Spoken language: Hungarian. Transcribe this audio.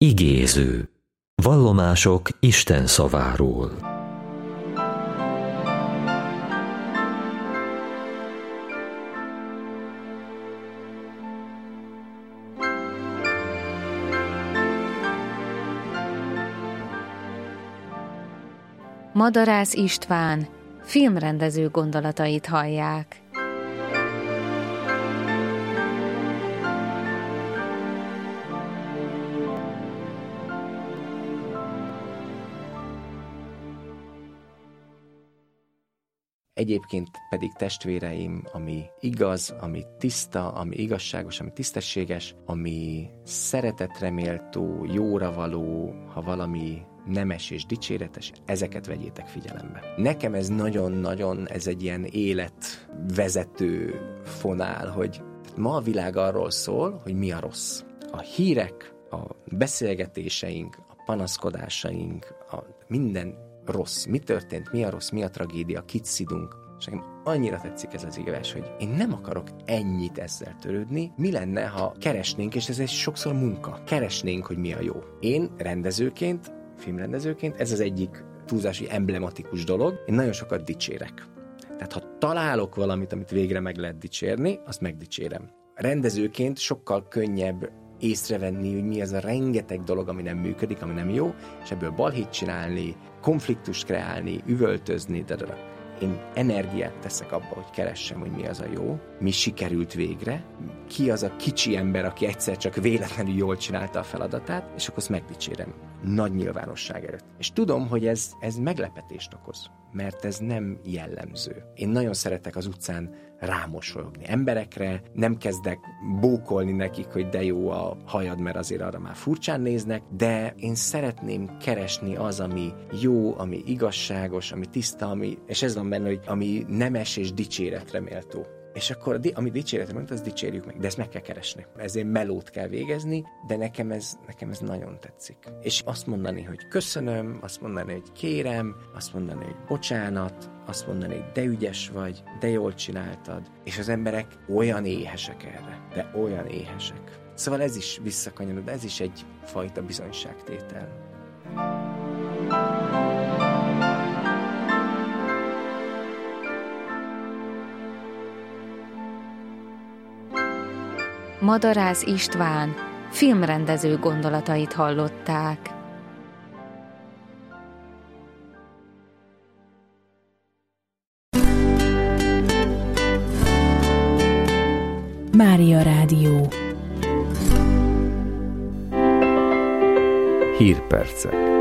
Igéző. Vallomások Isten szaváról. Madarász István filmrendező gondolatait hallják. Egyébként pedig testvéreim, ami igaz, ami tiszta, ami igazságos, ami tisztességes, ami szeretetre méltó, jóra való, ha valami nemes és dicséretes, ezeket vegyétek figyelembe. Nekem ez nagyon-nagyon, ez egy ilyen életvezető fonál, hogy ma a világ arról szól, hogy mi a rossz. A hírek, a beszélgetéseink, a panaszkodásaink, a minden rossz. Mi történt, mi a rossz, mi a tragédia, kit szidunk. És nekem annyira tetszik ez az igaz, hogy én nem akarok ennyit ezzel törődni. Mi lenne, ha keresnénk, és ez egy sokszor munka, keresnénk, hogy mi a jó. Én rendezőként, filmrendezőként, ez az egyik túlzási emblematikus dolog, én nagyon sokat dicsérek. Tehát ha találok valamit, amit végre meg lehet dicsérni, azt megdicsérem. Rendezőként sokkal könnyebb észrevenni, hogy mi az a rengeteg dolog, ami nem működik, ami nem jó, és ebből balhét csinálni, konfliktust kreálni, üvöltözni, Én energiát teszek abba, hogy keressem, hogy mi az a jó, mi sikerült végre, ki az a kicsi ember, aki egyszer csak véletlenül jól csinálta a feladatát, és akkor azt megdicsérem nagy nyilvánosság előtt. És tudom, hogy ez meglepetést okoz, mert ez nem jellemző. Én nagyon szeretek az utcán rámosolyogni emberekre, nem kezdek bókolni nekik, hogy de jó a hajad, mert azért arra már furcsán néznek, de én szeretném keresni az, ami jó, ami igazságos, ami tiszta, és ez van benne, hogy ami nemes és dicséretre méltó. És akkor, ami dicséretre méltó, azt dicsérjük meg, de ezt meg kell keresni. Ezért melót kell végezni, de nekem ez nagyon tetszik. És azt mondani, hogy köszönöm, azt mondani, hogy kérem, azt mondani, hogy bocsánat, azt mondani, hogy de ügyes vagy, de jól csináltad, és az emberek olyan éhesek erre, de olyan éhesek. Szóval ez is visszakanyarod, ez is egyfajta bizonyságtétel. Madarász István filmrendező gondolatait hallották. Mária Rádió. Hírpercek.